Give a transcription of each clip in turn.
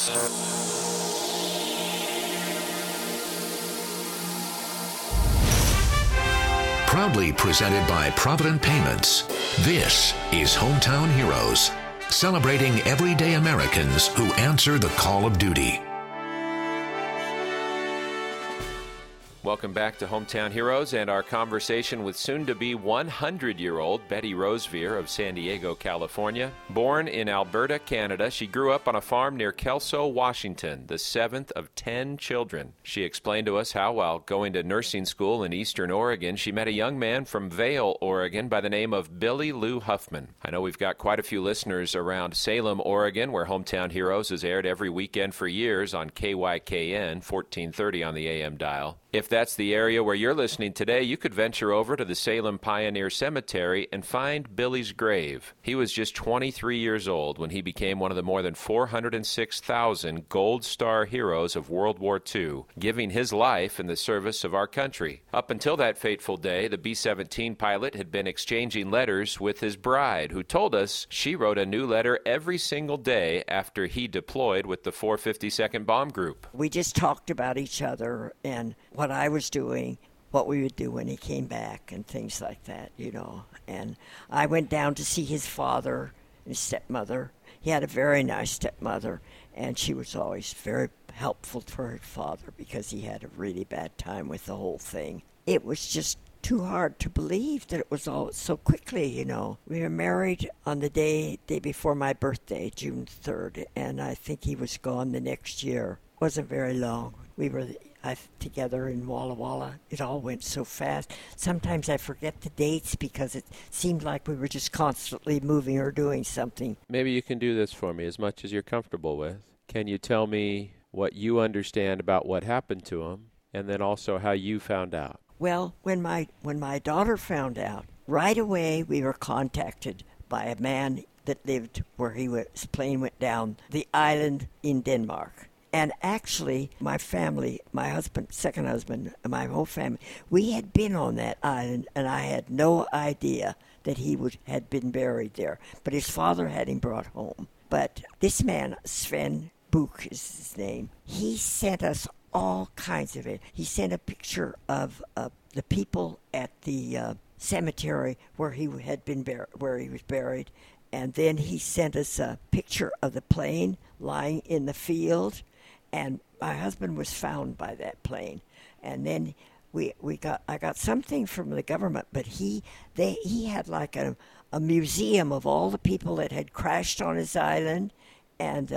Proudly presented by Provident Payments, this is Hometown Heroes, celebrating everyday Americans who answer the call of duty. Welcome back to Hometown Heroes and our conversation with soon-to-be 100-year-old Betty Rosevear of San Diego, California. Born in Alberta, Canada, she grew up on a farm near Kelso, Washington, the seventh of 10 children. She explained to us how, while going to nursing school in Eastern Oregon, she met a young man from Vail, Oregon, by the name of Billy Lou Huffman. I know we've got quite a few listeners around Salem, Oregon, where Hometown Heroes has aired every weekend for years on KYKN, 1430 on the AM dial. If that's the area where you're listening today, you could venture over to the Salem Pioneer Cemetery and find Billy's grave. He was just 23 years old when he became one of the more than 406,000 Gold Star heroes of World War II, giving his life in the service of our country. Up until that fateful day, the B-17 pilot had been exchanging letters with his bride, who told us she wrote a new letter every single day after he deployed with the 452nd Bomb Group. We just talked about each other and what I was doing, what we would do when he came back and things like that, you know. And I went down to see his father and stepmother. He had a very nice stepmother, and she was always very helpful for her father because he had a really bad time with the whole thing. It was just too hard to believe that it was all so quickly, you know. We were married on the day before my birthday, June 3rd, and I think he was gone the next year. It wasn't very long. We were together in Walla Walla. It all went so fast. Sometimes I forget the dates because it seemed like we were just constantly moving or doing something. Maybe you can do this for me as much as you're comfortable with. Can you tell me what you understand about what happened to him, and then also how you found out? Well, when my daughter found out, right away we were contacted by a man that lived where his plane went down the island in Denmark. And actually, my family, my husband, second husband, and my whole family, we had been on that island, and I had no idea that he had been buried there. But his father had him brought home. But this man, Sven Buch is his name, he sent us all kinds of it. He sent a picture of the people at the cemetery where he had been where he was buried, and then he sent us a picture of the plane lying in the field. And my husband was found by that plane, and then I got something from the government, but he had like a museum of all the people that had crashed on his island, and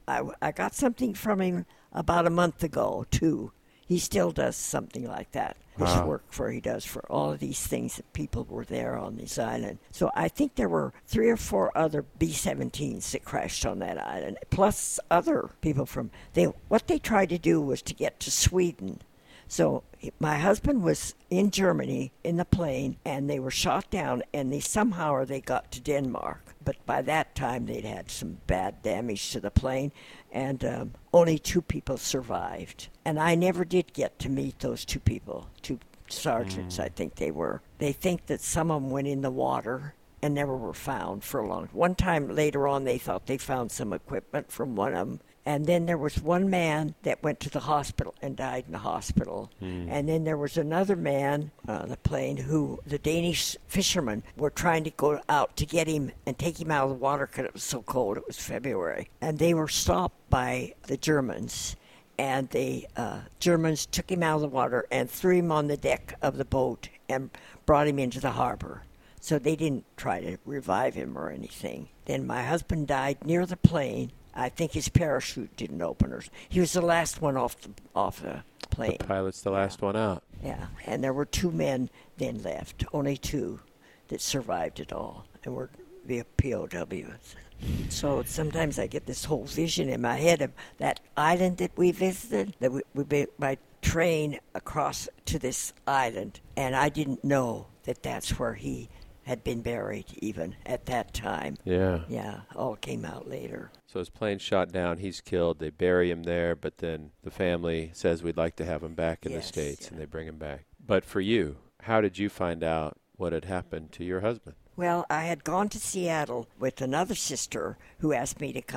I got something from him about a month ago too. He still does something like that. This work he does for all of these things that people were there on this island. So I think there were 3 or 4 other B-17s that crashed on that island, plus other people what they tried to do was to get to Sweden. So my husband was in Germany in the plane, and they were shot down, and somehow they got to Denmark. But by that time, they'd had some bad damage to the plane, and only 2 people survived. And I never did get to meet those 2 people, 2 sergeants, I think they were. They think that some of them went in the water and never were found for a long time. One time later on, they thought they found some equipment from one of them. And then there was one man that went to the hospital and died in the hospital. And then there was another man on the plane who the Danish fishermen were trying to go out to get him and take him out of the water because it was so cold. It was February. And they were stopped by the Germans. And the Germans took him out of the water and threw him on the deck of the boat and brought him into the harbor. So they didn't try to revive him or anything. Then my husband died near the plane. I think his parachute didn't open. He was the last one off the plane. The pilot's the last one out. Yeah, and there were 2 men then left, only 2 that survived it all, and were the POWs. So sometimes I get this whole vision in my head of that island that we visited, that we by train across to this island, and I didn't know that that's where he had been buried even at that time. Yeah. Yeah, all came out later. So his plane's shot down, he's killed, they bury him there, but then the family says we'd like to have him back in the States, and they bring him back. But for you, how did you find out what had happened to your husband? Well, I had gone to Seattle with another sister who asked me to come,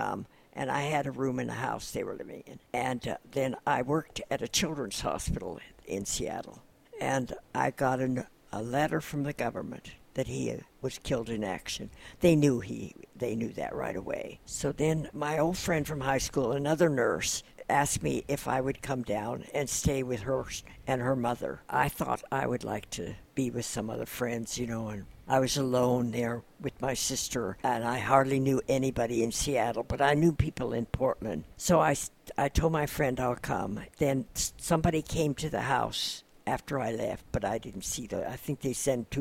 and I had a room in the house they were living in. And then I worked at a children's hospital in Seattle, and I got a letter from the government that he was killed in action. They knew that right away. So then my old friend from high school, another nurse, asked me if I would come down and stay with her and her mother. I thought I would like to be with some other friends, and I was alone there with my sister, and I hardly knew anybody in Seattle, but I knew people in Portland. So I told my friend I'll come. Then somebody came to the house after I left, but I didn't see them. I think they sent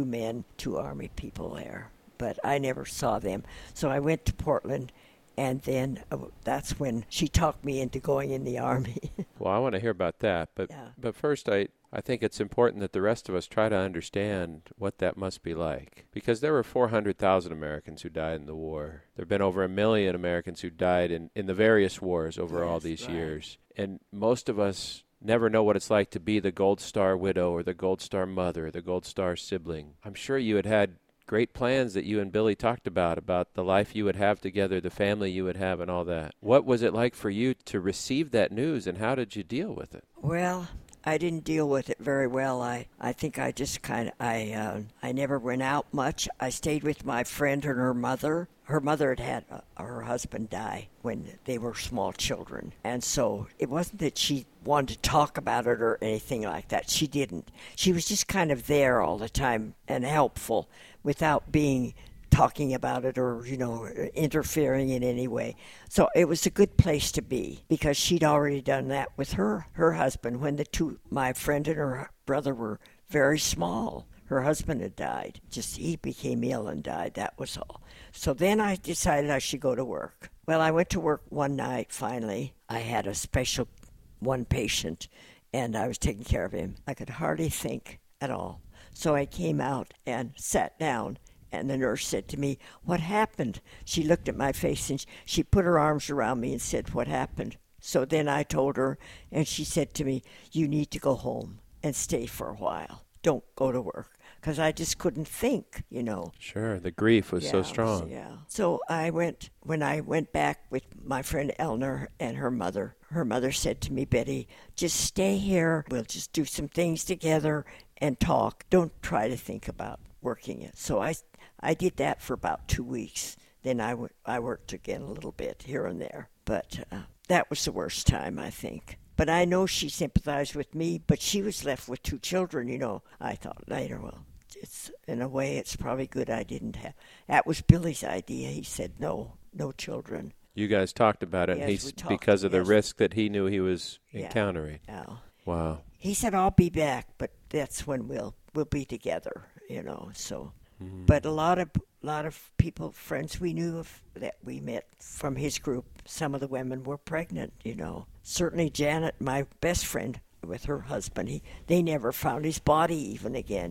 2 Army people there, but I never saw them. So I went to Portland, and then that's when she talked me into going in the Army. Well, I want to hear about that, but first I think it's important that the rest of us try to understand what that must be like, because there were 400,000 Americans who died in the war. There have been over 1 million Americans who died in the various wars over all these years, and most of us never know what it's like to be the Gold Star widow or the Gold Star mother or the Gold Star sibling. I'm sure you had great plans that you and Billy talked about the life you would have together, the family you would have, and all that. What was it like for you to receive that news, and how did you deal with it? Well, I didn't deal with it very well. I think I just I never went out much. I stayed with my friend and her mother. Her mother had her husband die when they were small children. And so it wasn't that she wanted to talk about it or anything like that. She didn't. She was just kind of there all the time and helpful without talking about it or, interfering in any way. So it was a good place to be because she'd already done that with her husband when my friend and her brother were very small. Her husband had died. Just he became ill and died. That was all. So then I decided I should go to work. Well, I went to work one night finally. I had a special one patient, and I was taking care of him. I could hardly think at all. So I came out and sat down, and the nurse said to me, "What happened?" She looked at my face, and she put her arms around me and said, "What happened?" So then I told her, and she said to me, "You need to go home and stay for a while. Don't go to work." Because I just couldn't think, Sure, the grief was so strong. So when I went back with my friend Eleanor and her mother said to me, "Betty, just stay here. We'll just do some things together and talk. Don't try to think about working it." So I did that for about 2 weeks. Then I worked again a little bit here and there. But that was the worst time, I think. But I know she sympathized with me, but she was left with 2 children, I thought later, well, in a way, it's probably good I didn't have. That was Billy's idea. He said, no children. You guys talked about it, yes, because of the risk that he knew he was encountering. Yeah. Wow. He said, "I'll be back, but that's when we'll be together, so. Mm-hmm. But a lot of people, friends we knew that we met from his group, some of the women were pregnant, Certainly Janet, my best friend, with her husband, they never found his body even again,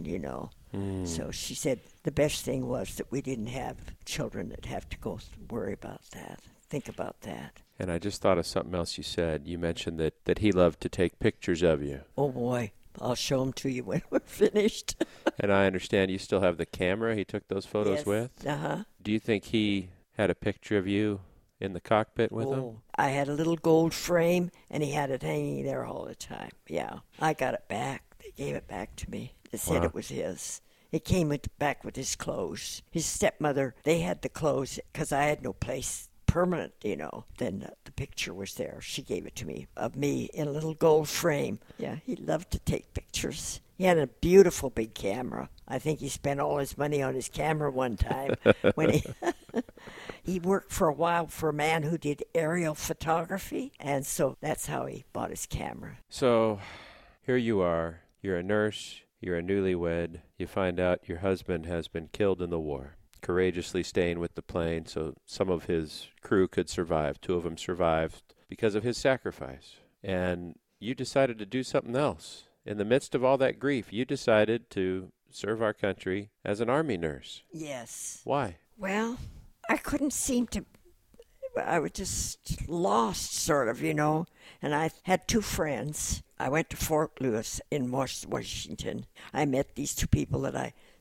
So she said the best thing was that we didn't have children that have to go worry about that, think about that. And I just thought of something else you said. You mentioned that he loved to take pictures of you. Oh, boy. I'll show them to you when we're finished. And I understand you still have the camera he took those photos with? Uh-huh. Do you think he had a picture of you in the cockpit with him? I had a little gold frame, and he had it hanging there all the time. Yeah. I got it back. They gave it back to me. They said it was his. It came back with his clothes. His stepmother, they had the clothes because I had no place permanent, Then the picture was there. She gave it to me, of me in a little gold frame. Yeah, he loved to take pictures. He had a beautiful big camera. I think he spent all his money on his camera one time when he worked for a while for a man who did aerial photography, and so that's how he bought his camera. So here you are. You're a nurse. You're a newlywed. You find out your husband has been killed in the war, courageously staying with the plane so some of his crew could survive. 2 of them survived because of his sacrifice. And you decided to do something else. In the midst of all that grief, you decided to serve our country as an Army nurse. Yes. Why? Well, I couldn't seem to. I was just lost, sort of, And I had 2 friends. I went to Fort Lewis in Washington. I met these 2 people that I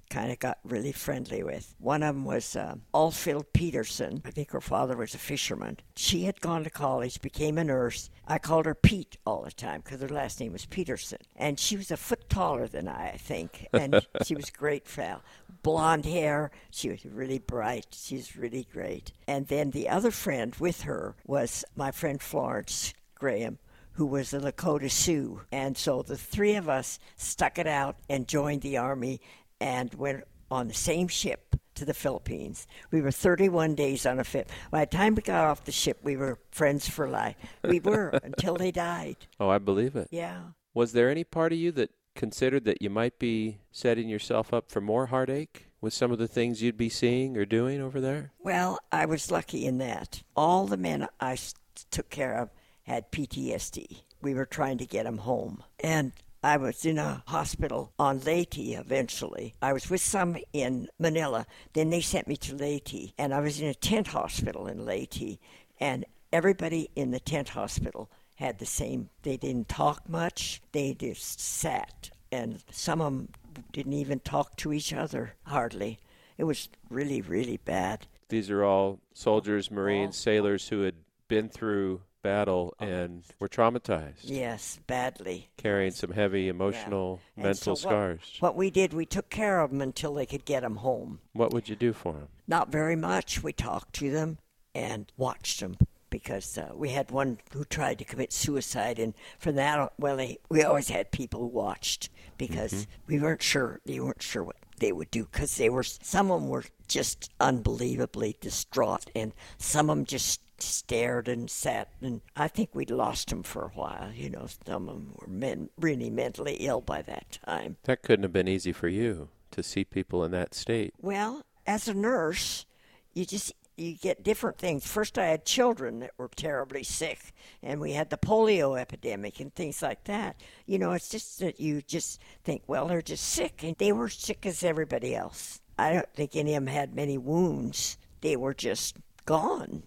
kind of got really friendly with. One of them was Alfield Peterson. I think her father was a fisherman. She had gone to college, became a nurse. I called her Pete all the time because her last name was Peterson. And she was a foot taller than I think. And she was a great fellow. Blonde hair. She was really bright. She's really great. And then the other friend with her was my friend Florence Graham, who was a Lakota Sioux. And so the three of us stuck it out and joined the Army and went on the same ship to the Philippines. We were 31 days on a ship. By the time we got off the ship, we were friends for life. We were until they died. Oh, I believe it. Yeah. Was there any part of you that considered that you might be setting yourself up for more heartache with some of the things you'd be seeing or doing over there? Well, I was lucky in that. All the men I took care of had PTSD. We were trying to get them home. And I was in a hospital on Leyte eventually. I was with some in Manila. Then they sent me to Leyte. And I was in a tent hospital in Leyte. And everybody in the tent hospital had the same. They didn't talk much. They just sat. And some of them didn't even talk to each other, hardly. It was really, really bad. These are all soldiers, Marines, sailors who had been through battle and were traumatized. Yes, badly. Carrying some heavy emotional, mental scars. What we did, we took care of them until they could get them home. What would you do for them? Not very much. We talked to them and watched them because we had one who tried to commit suicide, and for that, we always had people who watched because we weren't sure. They weren't sure what they would do because some of them were just unbelievably distraught, and some of them just stared and sat, and I think we'd lost them for a while. Some of them were really mentally ill by that time. That couldn't have been easy for you to see people in that state. Well, as a nurse, you get different things. First, I had children that were terribly sick, and we had the polio epidemic and things like that. It's just that you just think, well, they're just sick, and they were sick as everybody else. I don't think any of them had many wounds. They were just gone,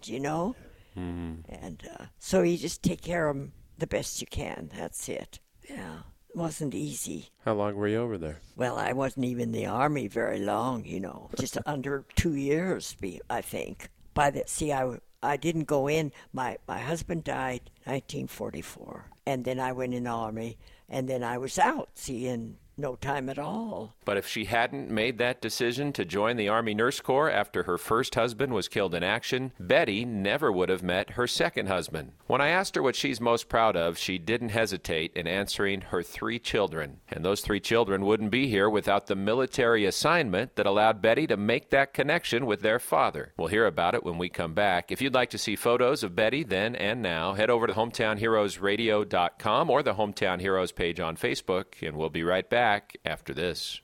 And so you just take care of them the best you can. That's it. Yeah, it wasn't easy. How long were you over there? Well, I wasn't even in the Army very long, just under 2 years, I think. I didn't go in. My husband died 1944, and then I went in the Army, and then I was out, in no time at all. But if she hadn't made that decision to join the Army Nurse Corps after her first husband was killed in action, Betty never would have met her second husband. When I asked her what she's most proud of, she didn't hesitate in answering her 3 children. And those 3 children wouldn't be here without the military assignment that allowed Betty to make that connection with their father. We'll hear about it when we come back. If you'd like to see photos of Betty then and now, head over to HometownHeroesRadio.com or the Hometown Heroes page on Facebook, and we'll be right back after this.